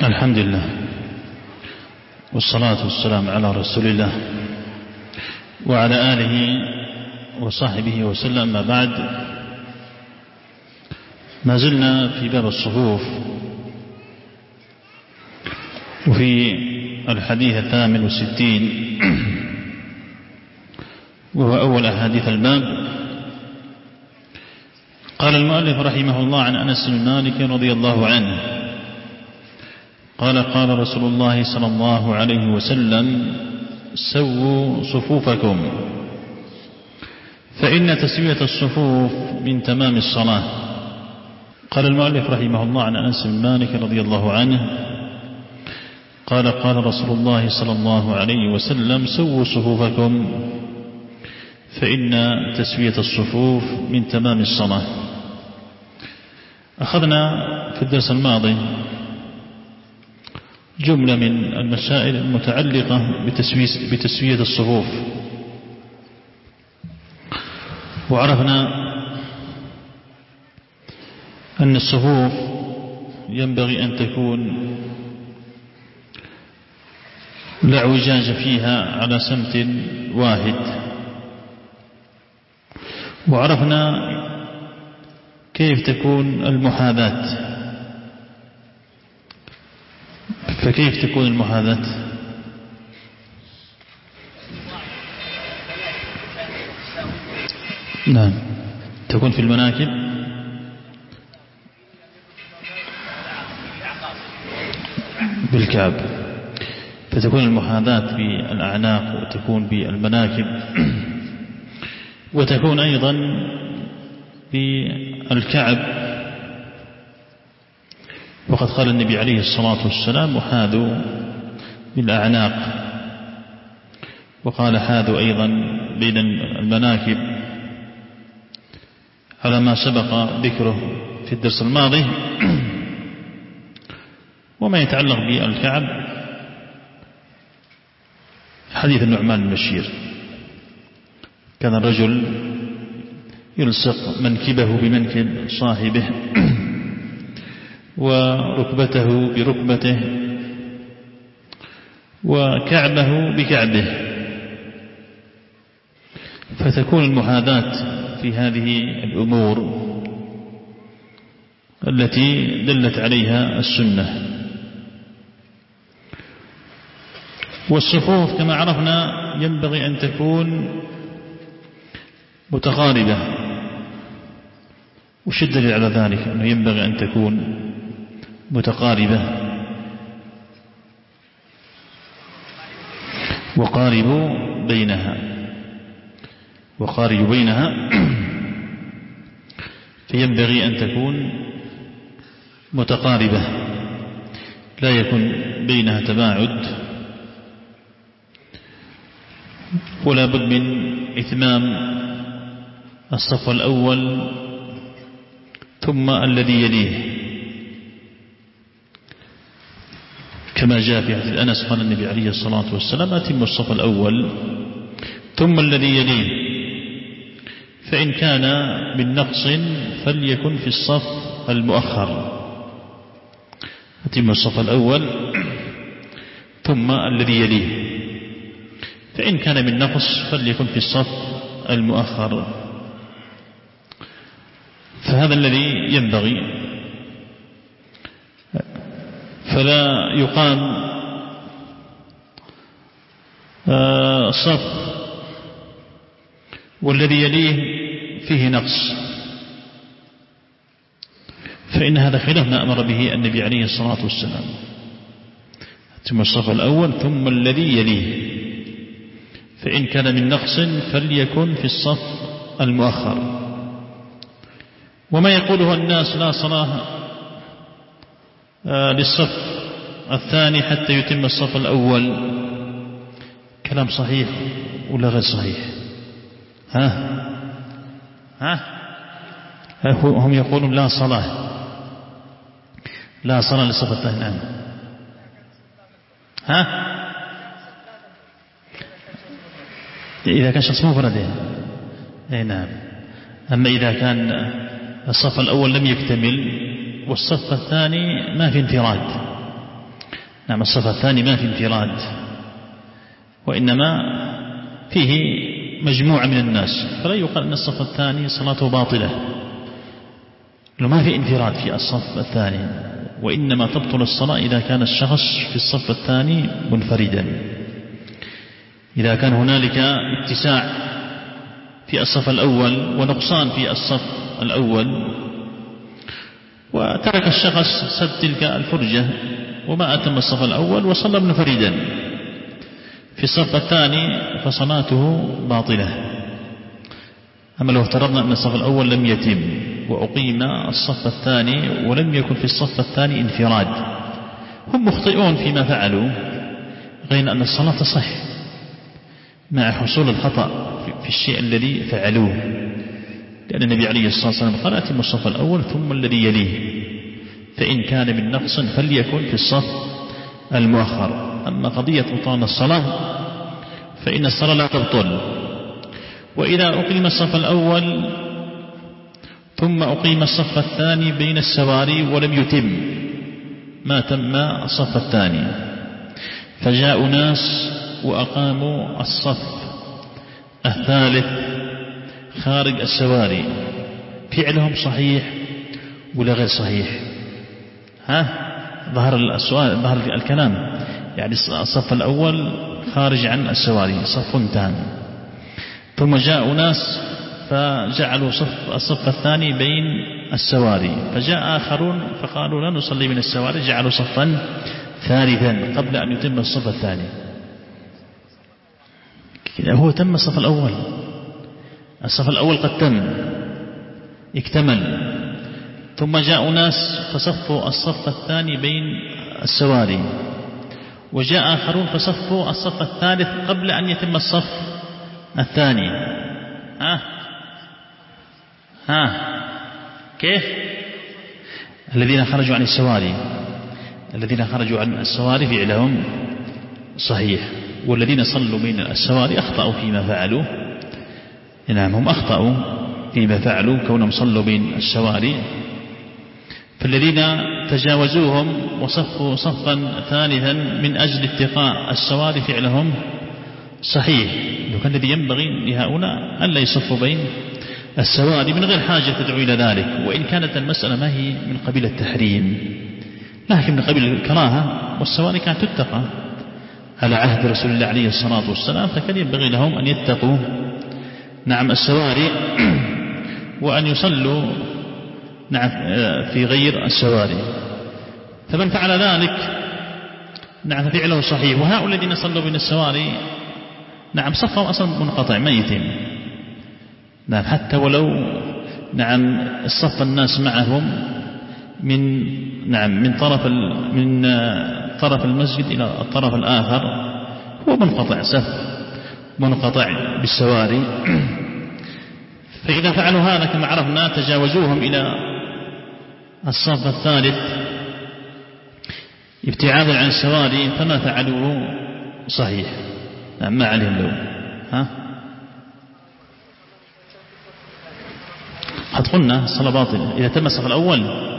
الحمد لله والصلاة والسلام على رسول الله وعلى آله وصحبه وسلم. ما بعد، ما زلنا في باب الصفوف وفي الحديث 68 وهو أول أحاديث الباب. قال المؤلف رحمه الله عن أنس بن مالك رضي الله عنه قال: قال رسول الله صلى الله عليه وسلم: سووا صفوفكم فإن تسوية الصفوف من تمام الصلاة. قال المؤلف رحمه الله عن أنس بن مالك رضي الله عنه قال: قال رسول الله صلى الله عليه وسلم: سووا صفوفكم فإن تسوية الصفوف من تمام الصلاة. أخذنا في الدرس الماضي جملة من المسائل المتعلقة بتسوية الصفوف، وعرفنا أن الصفوف ينبغي أن تكون لا اعوجاج فيها على سمت واحد، وعرفنا كيف تكون المحاذاة. فكيف تكون المحاذاة؟ نعم، تكون في المناكب بالكعب، فتكون المحاذاة بالأعناق وتكون بالمناكب، وتكون أيضا بالكعب. وقد قال النبي عليه الصلاة والسلام: وحاذوا بالأعناق، وقال: حاذوا أيضا بين المناكب، على ما سبق ذكره في الدرس الماضي. وما يتعلق بالكعب حديث النعمان بن بشير: كان الرجل يلصق منكبه بمنكب صاحبه وركبته بركبته وكعبه بكعبه، فتكون المحاذاة في هذه الأمور التي دلت عليها السنة. والصفوف كما عرفنا ينبغي أن تكون متقاربة. وش الدليل على ذلك أنه ينبغي أن تكون متقاربة؟ وقاربوا بينها فينبغي أن تكون متقاربة، لا يكون بينها تباعد، ولا بد من إتمام الصف الأول ثم الذي يليه، كما جاء في حديث أنس قال النبي عليه الصلاة والسلام: أتم الصف الأول ثم الذي يليه، فإن كان من نقص فليكن في الصف المؤخر. أتم الصف الأول ثم الذي يليه، فإن كان من نقص فليكن في الصف المؤخر. فهذا الذي ينبغي، فلا يقام صف والذي يليه فيه نقص، فإن هذا خلاف ما أمر به النبي عليه الصلاة والسلام: ثم الصف الأول ثم الذي يليه، فإن كان من نقص فليكن في الصف المؤخر. وما يقوله الناس: لا صلاة للصف الثاني حتى يتم الصف الأول، كلام صحيح ولا غير صحيح؟ هم يقولون لا صلاة للصف الثاني. نعم. إذا كان شخص مفرد، نعم. أما إذا كان الصف الأول لم يكتمل والصف الثاني ما في انفراد، نعم الصف الثاني ما في انفراد، وإنما فيه مجموعة من الناس، فلا يقال أن الصف الثاني صلاته باطلة، لو ما في انفراد في الصف الثاني، وإنما تبطل الصلاة إذا كان الشخص في الصف الثاني منفردا. إذا كان هنالك اتساع في الصف الأول ونقصان في الصف الأول، وترك الشخص سد تلك الفرجة وما أتم الصف الأول وصلى منفردا في الصف الثاني فصلاته باطلة. أما لو افترضنا أن الصف الأول لم يتم وأقيم الصف الثاني ولم يكن في الصف الثاني انفراد، هم مخطئون فيما فعلوا، غير أن الصلاة تصح مع حصول الخطأ في الشيء الذي فعلوه، لأن النبي عليه الصلاة والسلام قال أتم الصف الأول ثم الذي يليه، فإن كان من نقص فليكن في الصف المؤخر. أما قضية بطلان الصلاة فإن الصلاة لا تبطل، وإذا أقيم الصف الأول ثم أقيم الصف الثاني بين السواري ولم يتم ما تم الصف الثاني، فجاءوا ناس وأقاموا الصف الثالث خارج السواري، فعلهم صحيح ولا غير صحيح؟ ظهر السؤال، ظهر الكلام. يعني الصف الأول خارج عن السواري صف تام، ثم جاءوا ناس فجعلوا الصف الثاني بين السواري، فجاء آخرون فقالوا لا نصلي من السواري، جعلوا صفا ثالثا قبل أن يتم الصف الثاني. كذا هو تم الصف الأول، الصف الأول قد تم اكتمل، ثم جاءوا ناس فصفوا الصف الثاني بين السواري، وجاء آخرون فصفوا الصف الثالث قبل أن يتم الصف الثاني. كيف؟ الذين خرجوا عن السواري، الذين خرجوا عن السواري فعلهم صحيح، والذين صلوا بين السواري أخطأوا فيما فعلوا. نعم هم أخطأوا فيما فعلوا كونهم صلوا بين السواري، فالذين تجاوزوهم وصفوا صفا ثالثا من أجل اتقاء السواري فعلهم صحيح، لكن الذي ينبغي لهؤلاء ألا يصفوا بين السواري من غير حاجة تدعو إلى ذلك، وإن كانت المسألة ما هي من قبيل التحريم لكن من قبيل الكراهة، والسواري كانت تتقى على عهد رسول الله عليه الصلاة والسلام، فكان ينبغي لهم أن يتقوا نعم السواري وأن يصلوا نعم في غير السواري. فمن فعل ذلك نعم فعله صحيح، وهؤلاء الذين صلوا بين السواري نعم صفهم أصلا منقطع ما يتم، نعم حتى ولو نعم الصف الناس معهم من طرف المسجد إلى الطرف الآخر هو منقطع، صف منقطع بالسواري. فإذا فعلوا هذا كما عرفنا تجاوزوهم إلى الصف الثالث ابتعادا عن السواري، فما فعلوه صحيح، ما عليهم لو قد قلنا الصلاة باطلة إذا تم الصف الأول.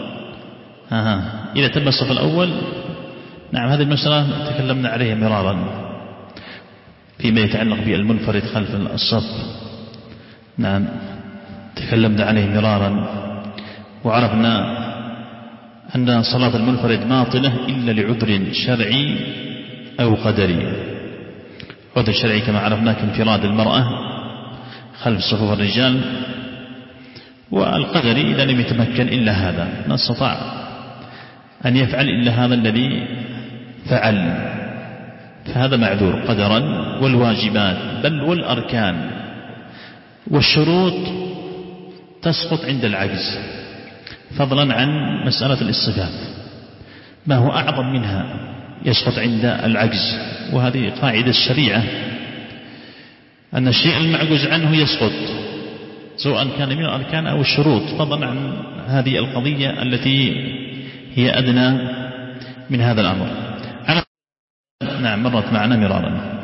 إذا تم الصف الأول نعم هذه المسألة تكلمنا عليها مرارا فيما يتعلق بالمنفرد خلف الصف، نعم تكلمنا عليه مرارا، وعرفنا أن صلاة المنفرد باطلة إلا لعذر شرعي أو قدري. عذر شرعي كما عرفنا كانفراد المرأة خلف صفوف الرجال، والقدري إذا لم يتمكن إلا هذا، ما استطاع أن يفعل إلا هذا الذي فعل، فهذا معذور قدرا. والواجبات بل والأركان والشروط تسقط عند العجز، فضلا عن مسألة الاصطفاف ما هو أعظم منها يسقط عند العجز، وهذه قاعدة الشريعة أن الشيء المعجز عنه يسقط سواء كان من الأركان أو الشروط، فضلا عن هذه القضية التي هي أدنى من هذا الأمر. نعم مرت معنا مرارا.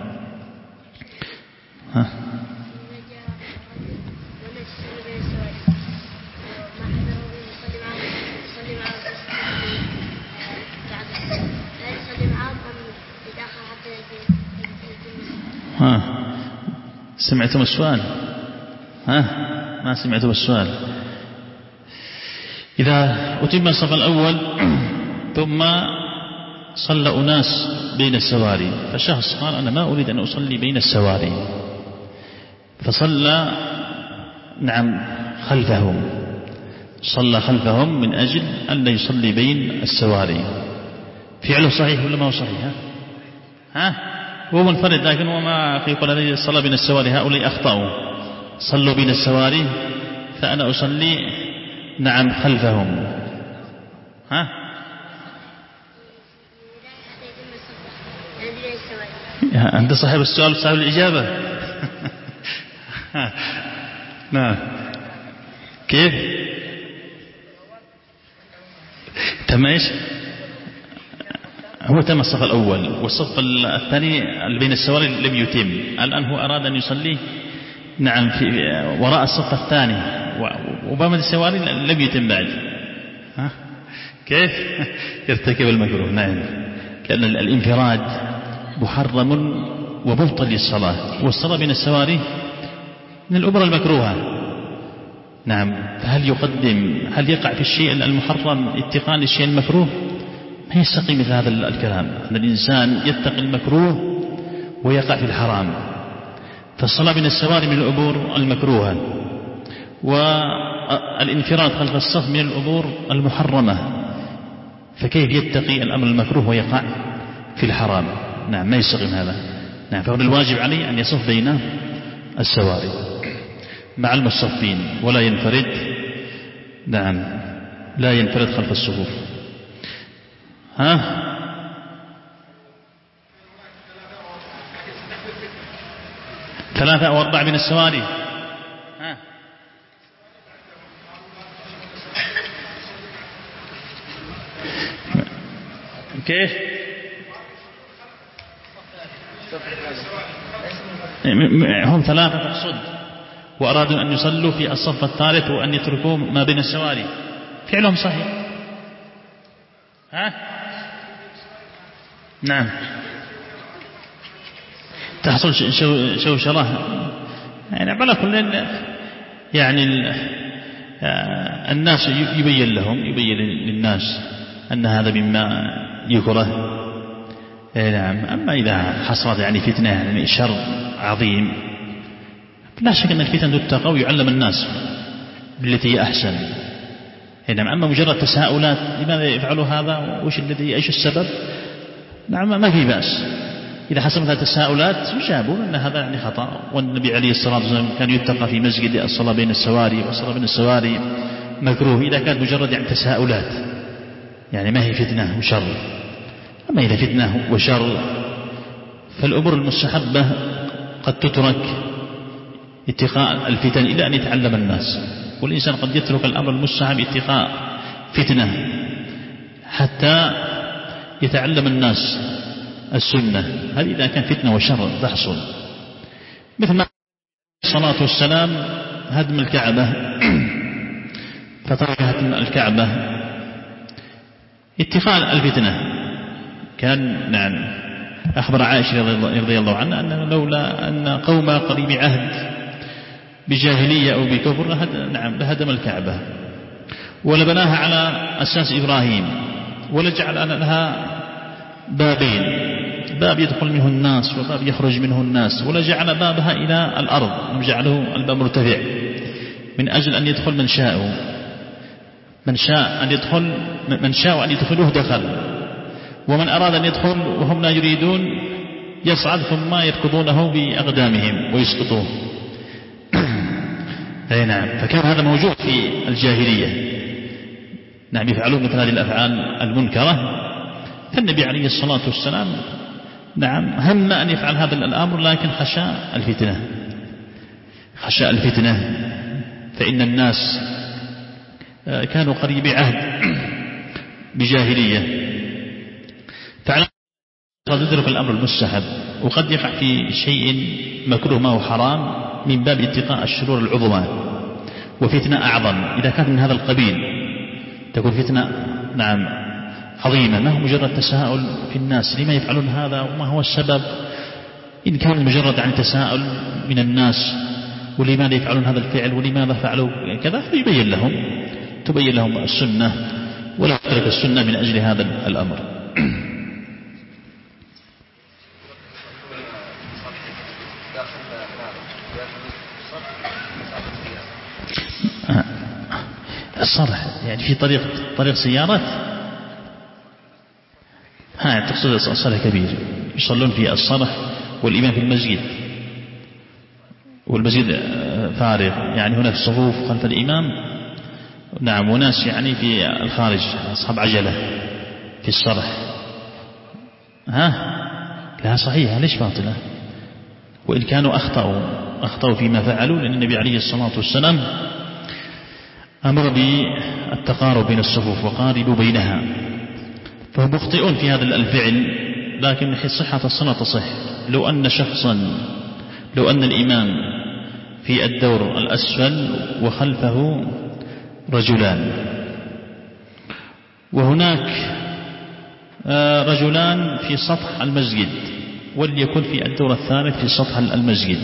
ها سمعتم السؤال؟ ها ما سمعتم السؤال؟ إذا أتم الصف الأول ثم صلى أناس بين السواري، فشخص قال أنا ما أريد أن أصلي بين السواري، فصلى خلفهم، صلى خلفهم من أجل أن لا يصلي بين السواري. فعله صحيح ولا ما هو صحيح؟ ها هو منفرد، لكن هو ما يقول الذي صلى بين السواري هؤلاء أخطأوا، صلوا بين السواري فأنا أصلي خلفهم. ها أنت صاحب السؤال صاحب الإجابة. نعم كيف تم ايش؟ هو تم الصف الأول، والصف الثاني اللي بين السواري لم يتم. الآن هو أراد أن يصلي في وراء الصف الثاني وبين السواري لم يتم بعد. ها كيف يرتكب المكروه؟ نعم، لأن الانفراد محرم ومبطل للصلاة، والصلاة بين السواري من الأمور المكروهة. نعم، فهل يقع في الشيء المحرم اتقاء للشيء المكروه؟ ما يستقيم مثل هذا الكلام، أن الإنسان يتقي المكروه ويقع في الحرام. فالصلاة بين السواري من الأمور المكروهة، والانفراد خلف الصف من الأمور المحرمة، فكيف يتقي الأمر المكروه ويقع في الحرام؟ نعم ما يستقيم هذا. نعم، فهو الواجب عليه أن يصف بين السواري مع المصفين ولا ينفرد. نعم لا ينفرد خلف الصفوف. ها 3 أو 4 من السواري. ها كيف هم 3 تقصد، وأرادوا أن يصلوا في الصف الثالث وأن يتركوا ما بين السواري، فعلهم صحيح. ها نعم تحصل شوشرة على كل الناس يبين للناس أن هذا مما يكره. نعم، أما إذا حصلت فتنة شر عظيم، لا شك أن الفتن تتقى ويعلم الناس بالتي هي أحسن. نعم، أما مجرد تساؤلات لماذا يفعلوا هذا إيش السبب، نعم ما في بأس. إذا حصلت هذه التساؤلات يجابون أن هذا خطأ، والنبي عليه الصلاة والسلام كان يتقى في مسجد الصلاة بين السواري، والصلاة بين السواري مكروه إذا كانت مجرد تساؤلات، ما هي فتنة وشر. أما إذا فتنة وشر فالأمور المستحبة قد تترك اتقاء الفتن إلى أن يتعلم الناس، والإنسان قد يترك الأمر المستحب اتقاء فتنة حتى يتعلم الناس السنة. هذه إذا كان فتنة وشر تحصل، مثل ما الصلاة والسلام هدم الكعبة، فترك هدم الكعبة اتقاء الفتنة. كان أخبر عائشة رضي الله عنها أن لولا أن قوم قريب عهد بجاهلية أو بكفر لهدم الكعبة ولبناها على أساس إبراهيم، ولجعل لها بابين، باب يدخل منه الناس وباب يخرج منه الناس، ولجعل بابها إلى الأرض وجعله الباب مرتفع من أجل أن يدخل من شاء أن يدخلوه دخل، ومن أراد أن يدخل وهم لا يريدون يصعد ثم يركضونه بأقدامهم ويسقطوه. نعم، فكان هذا موجود في الجاهلية. نعم، يفعلون مثل هذه الأفعال المنكرة. فالنبي عليه الصلاة والسلام هم أن يفعل هذا الأمر، لكن خشى الفتنة، فإن الناس كانوا قريب عهد بجاهلية، فعلى قد يدرك الأمر المستحب، وقد يقع في شيء مكروه ما هو حرام من باب اتقاء الشرور العظمى، وفتنة أعظم إذا كانت من هذا القبيل تكون فتنة عظيمة، ما هو مجرد تساؤل في الناس لما يفعلون هذا وما هو السبب، إن كان مجرد عن تساؤل من الناس ولماذا يفعلون هذا الفعل ولماذا فعلوا كذا، فيبين لهم، تبين لهم السنة ولا تترك السنة من أجل هذا الأمر. الصرح يعني في طريق سيارات، تقصد الصرح كبير يصلون في الصرح والإمام في المسجد والمسجد فارغ، يعني هناك صفوف خلف الإمام، نعم، وناس يعني في الخارج أصحاب عجلة في الصرح. لا صحيح، ليش باطلة؟ وإن كانوا أخطأوا فيما فعلوا، لأن النبي عليه الصلاة والسلام أمر بالتقارب بين الصفوف وقاربوا بينها، فهم مخطئون في هذا الفعل، لكن من حيث صحة الصلاة تصح. لو أن الإمام في الدور الأسفل وخلفه رجلان، وهناك رجلان في سطح المسجد، وليكن في الدور الثالث في سطح المسجد،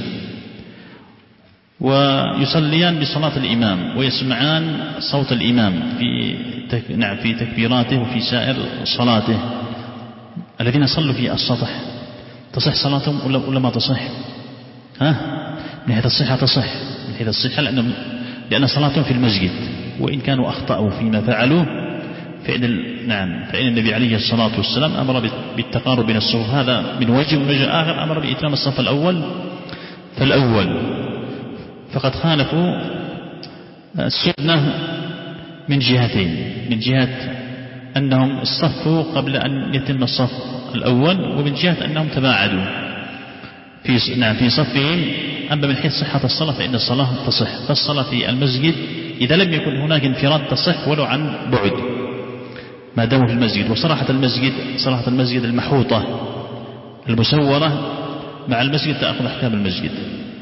ويصليان بصلاة الإمام ويسمعان صوت الإمام في تكبيراته وفي سائر صلاته، الذين صلوا في السطح تصح صلاتهم ولا ما تصح؟ من حيث الصحة تصح، من حيث الصحة، لأن صلاتهم في المسجد، وإن كانوا أخطأوا فيما فعلوا فإن النبي عليه الصلاة والسلام أمر بالتقارب بين الصفوف، هذا من وجه آخر أمر بإتمام الصف الأول فالأول، فقد خالفوا السنة من جهتين: من جهة أنهم اصطفوا قبل أن يتم الصف الأول، ومن جهة أنهم تباعدوا في صفهم. أما من حيث صحة الصلاة فإن الصلاة تصح، فالصلاة في المسجد إذا لم يكن هناك انفراد تصح ولو عن بعد ما داموا في المسجد. وصراحة المسجد المحوطة المسورة مع المسجد تأخذ أحكام المسجد.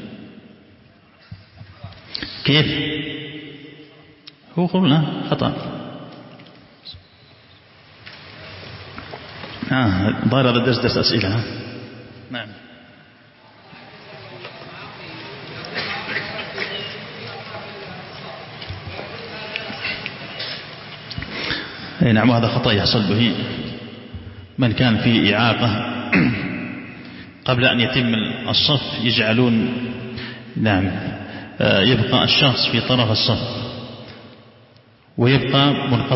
كيف؟ هو قلنا خطأ. ضار هذا الدرس درس أسئلة. نعم. نعم، هذا خطأ يحصل به من كان فيه إعاقة قبل أن يتم الصف، يجعلون يبقى الشخص في طرف الصف ويبقى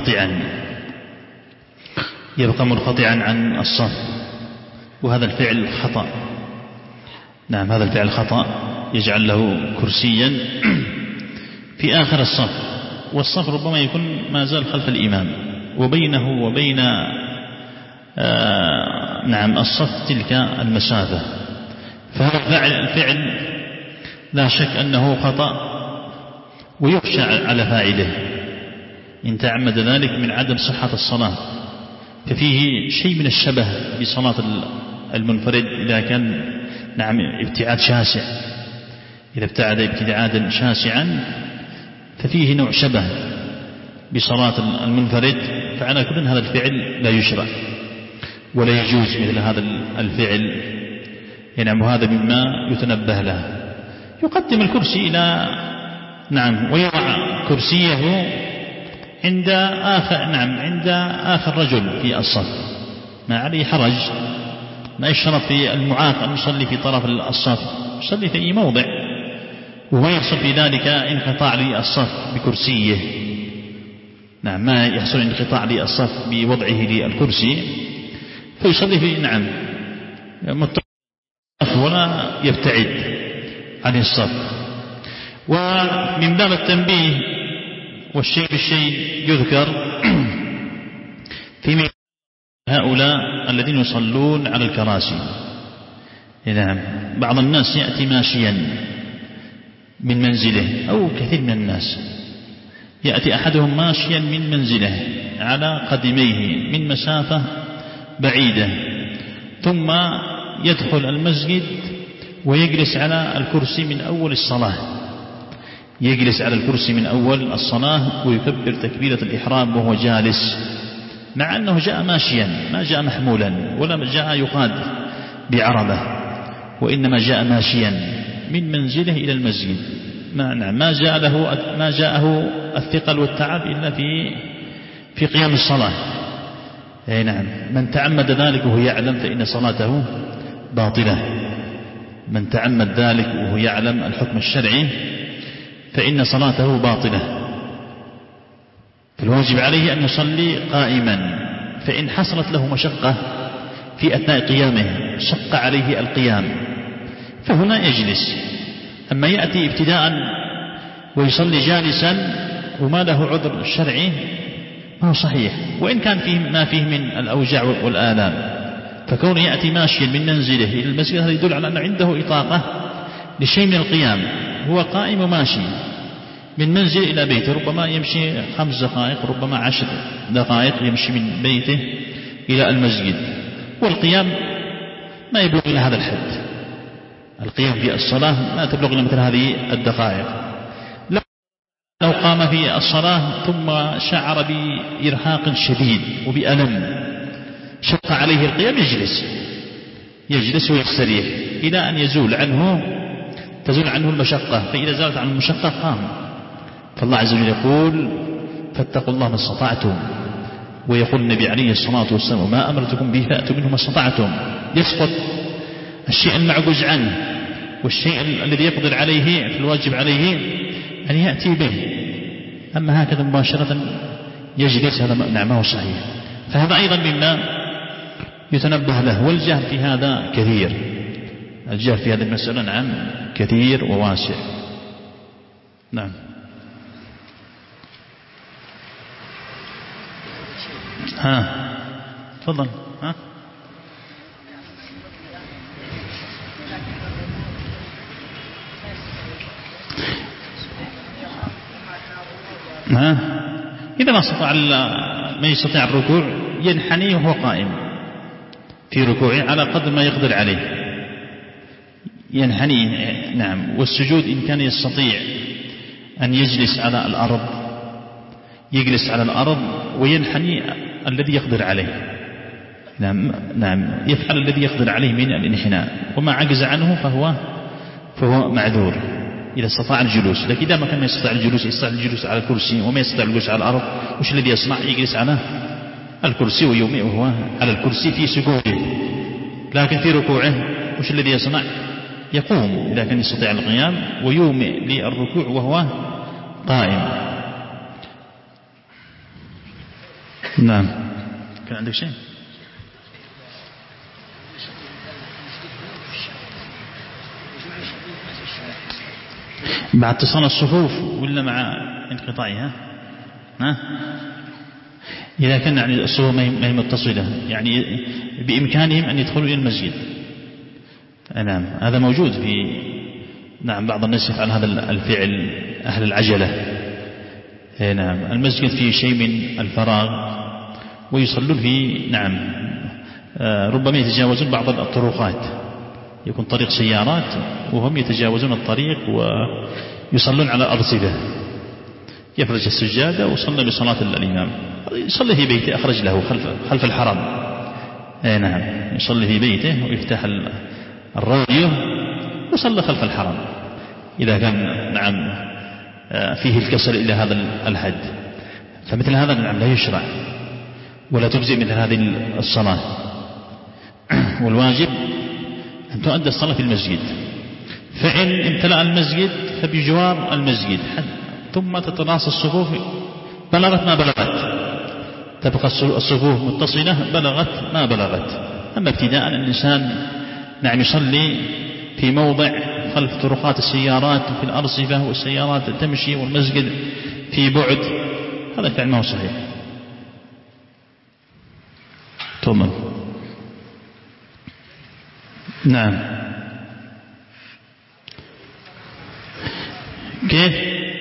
منقطعا عن الصف، وهذا الفعل خطأ. هذا الفعل خطأ، يجعل له كرسيا في آخر الصف، والصف ربما يكون ما زال خلف الإمام وبينه وبين الصف تلك المسافة، فهذا الفعل لا شك أنه خطأ ويخشى على فاعله إن تعمد ذلك من عدم صحة الصلاة، ففيه شيء من الشبه بصلاة المنفرد إذا كان ابتعاد شاسع، إذا ابتعد ابتعادا شاسعا ففيه نوع شبه بصلاة المنفرد، فعلى كل هذا الفعل لا يشرع ولا يجوز مثل هذا الفعل. وهذا مما يتنبه له. يقدم الكرسي إلى ويضع كرسيه عند آخر رجل في الصف، ما عليه حرج، ما يشترط في المعاق أن يصلي في طرف الصف، يصلي في أي موضع، وما يحصل في ذلك انقطاع للصف بكرسيه. ما يحصل انقطاع للصف بوضعه للكرسي، فيصلي في متصف ولا يبتعد عن الصف. ومن باب التنبيه والشيء بالشيء يذكر في هؤلاء الذين يصلون على الكراسي. بعض الناس يأتي ماشيا من منزله، أو كثير من الناس يأتي أحدهم ماشيا من منزله على قدميه من مسافة بعيدة، ثم يدخل المسجد ويجلس على الكرسي من أول الصلاة، يجلس على الكرسي من أول الصلاة ويكبر تكبيرة الإحرام وهو جالس، مع أنه جاء ماشيا، ما جاء محمولا ولا جاء يقاد بعربة، وإنما جاء ماشيا من منزله إلى المسجد، ما جاءه الثقل والتعب إلا في قيام الصلاة. أي نعم، من تعمد ذلك وهو يعلم فإن صلاته باطلة. من تعمد ذلك وهو يعلم الحكم الشرعي فإن صلاته باطلة. فالواجب عليه أن يصلي قائما، فإن حصلت له مشقة في أثناء قيامه شق عليه القيام فهنا يجلس. أما يأتي ابتداء ويصلي جالسا وما له عذر شرعي ما هو صحيح، وإن كان فيه ما فيه من الأوجاع والآلام. فكون يأتي ماشيا من منزله إلى المسجد هذا يدل على أن عنده إطاقة لشيء من القيام، هو قائم وماشي من منزل إلى بيته، ربما يمشي 5 دقائق ربما 10 دقائق يمشي من بيته إلى المسجد، والقيام ما يبلغ إلى هذا الحد. القيام في الصلاة ما تبلغ إلى مثل هذه الدقائق. لو قام في الصلاة ثم شعر بإرهاق شديد وبألم شق عليه القيام يجلس ويستريح إلى أن تزول عنه المشقة، فإذا زالت عنه المشقة قام. فالله عز وجل يقول فاتقوا الله ما استطعتم، ويقول النبي عليه الصلاة والسلام ما أمرتكم به فأتوا منه ما استطعتم. يسقط الشيء المعجوز عنه، والشيء الذي يقدر عليه في الواجب عليه أن يأتي به. أما هكذا مباشرة يجلس هذا ما هو صحيح. فهذا أيضا مما يتنبه له. والجهل في هذا كثير، الجهل في هذه المسألة نعم كثير وواسع. نعم. تفضل. إذا ما استطاع ما يستطيع الركوع ينحني وهو قائم في ركوعه على قدر ما يقدر عليه، ينحني. نعم. والسجود إن كان يستطيع أن يجلس على الأرض يجلس على الأرض وينحني الذي يقدر عليه. نعم يفعل الذي يقدر عليه من الانحناء، وما عجز عنه فهو معذور إذا استطاع الجلوس. لكن إذا ما كان يستطيع الجلوس على الكرسي وما يستطيع الجلوس على الأرض، وش الذي يصنع؟ يجلس على الكرسي ويومئ وهو على الكرسي في سجوده. لكن في ركوعه وش الذي يصنع؟ يقوم إذا كان يستطيع القيام ويومئ للركوع وهو قائم. نعم. كان عندك شيء؟ مع اتصال الصفوف ولا مع انقطاعها؟ إذا كان يعني الصفوف ما هي متصلة يعني بإمكانهم أن يدخلوا إلى المسجد. نعم هذا موجود في بعض الناس يفعل هذا الفعل أهل العجلة. نعم المسجد فيه شيء من الفراغ ويصلون فيه. نعم ربما يتجاوزون بعض الطرقات، يكون طريق سيارات وهم يتجاوزون الطريق ويصلون على الأرصفة. يفرج السجادة وصلى بصلاة الإمام، يصلي في بيته أخرج له خلف الحرم. نعم يصلي في بيته ويفتح الراديو وصلى خلف الحرم إذا كان فيه الكسل إلى هذا الحد. فمثل هذا لا يشرع ولا تجزئ مثل هذه الصلاة. والواجب أن تؤدى الصلاة في المسجد، فإن امتلأ المسجد فبجوار المسجد ثم تتراص الصفوف بلغت ما بلغت، تبقى الصفوف متصلة بلغت ما بلغت. أما ابتداء الإنسان يصلي في موضع خلف طرقات السيارات وفي الأرصفة والسيارات تمشي والمسجد في بعد، هذا فعل ما هو صحيح. تمام. نعم. كيف؟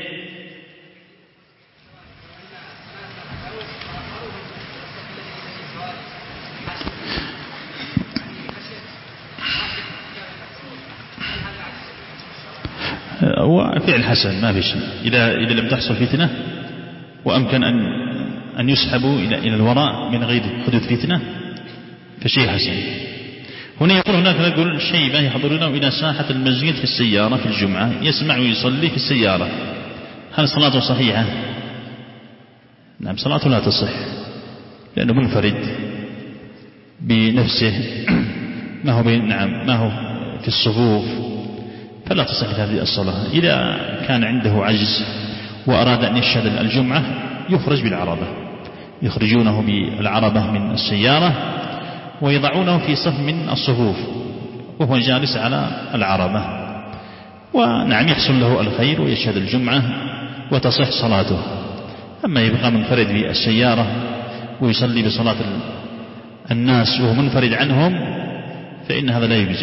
هو فعل حسن ما في شيء. إذا لم تحصل فتنة وأمكن أن يسحبوا إلى الوراء من غير حدوث فتنة فشيء حسن. هنا يقول هناك رجل شيبة يحضرونه إلى ساحة المسجد في السيارة في الجمعة، يسمع ويصلي في السيارة، هل صلاته صحيحة؟ نعم صلاته لا تصح، لأنه منفرد بنفسه، ما هو في الصفوف، فلا تصح هذه الصلاة. إذا كان عنده عجز وأراد أن يشهد الجمعة يخرج بالعربة، يخرجونه بالعربة من السيارة ويضعونه في صف من الصفوف وهو جالس على العربة، ونعم يحصل له الخير ويشهد الجمعة وتصح صلاته. أما يبقى منفرد بالسيارة ويصلي بصلاة الناس وهو منفرد عنهم فإن هذا لا يجزي.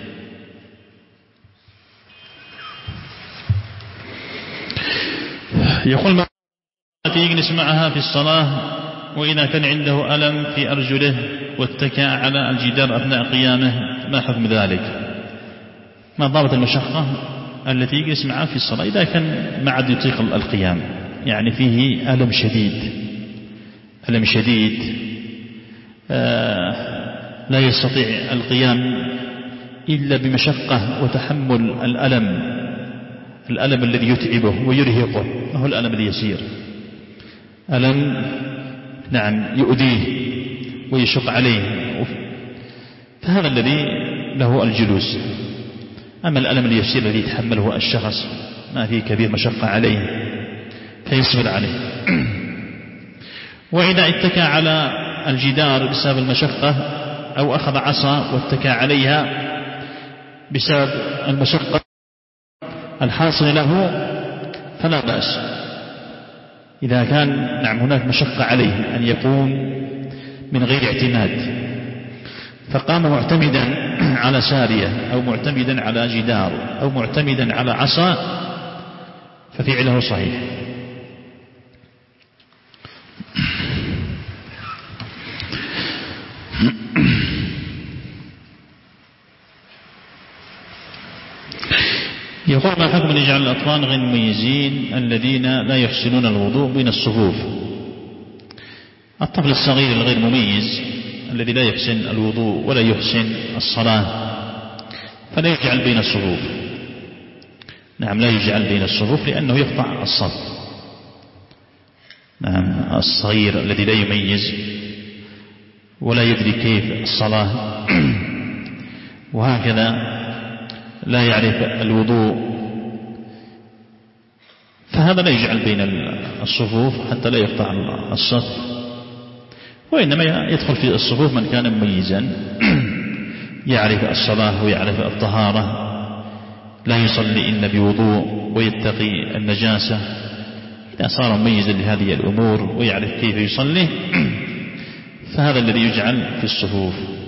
يقول ما يجلس معها في الصلاة وإذا كان عنده ألم في أرجله واتكى على الجدار أثناء قيامه، ما حكم ذلك؟ ما ضابط المشقة التي يجلس معها في الصلاة؟ إذا كان ما عاد يطيق القيام، يعني فيه ألم شديد لا يستطيع القيام إلا بمشقة وتحمل الألم الذي يتعبه ويرهقه، ما هو الألم الذي يسير، ألم يؤذيه ويشق عليه، فهذا الذي له الجلوس. أما الألم اليسير الذي يتحمله الشخص ما فيه كبير مشقة عليه فيصبر عليه. وإذا اتكى على الجدار بسبب المشقة أو أخذ عصا واتكى عليها بسبب المشقة الحاصل له فلا بأس، إذا كان هناك مشقة عليه أن يقوم من غير اعتماد، فقام معتمدا على سارية أو معتمدا على جدار أو معتمدا على عصا ففعله صحيح. يقول ما حكم أن يجعل الأطفال غير مميزين الذين لا يحسنون الوضوء بين الصفوف؟ الطفل الصغير الغير مميز الذي لا يحسن الوضوء ولا يحسن الصلاة فلا يجعل بين الصفوف، لا يجعل بين الصفوف لأنه يقطع الصف. الصغير الذي لا يميز ولا يدري كيف الصلاة وهكذا لا يعرف الوضوء، فهذا لا يجعل بين الصفوف حتى لا يقطع الصف، وإنما يدخل في الصفوف من كان مميزا يعرف الصلاة ويعرف الطهارة، لا يصلي إلا بوضوء ويتقي النجاسة. إذا صار مميزا لهذه الأمور ويعرف كيف يصلي فهذا الذي يجعل في الصفوف.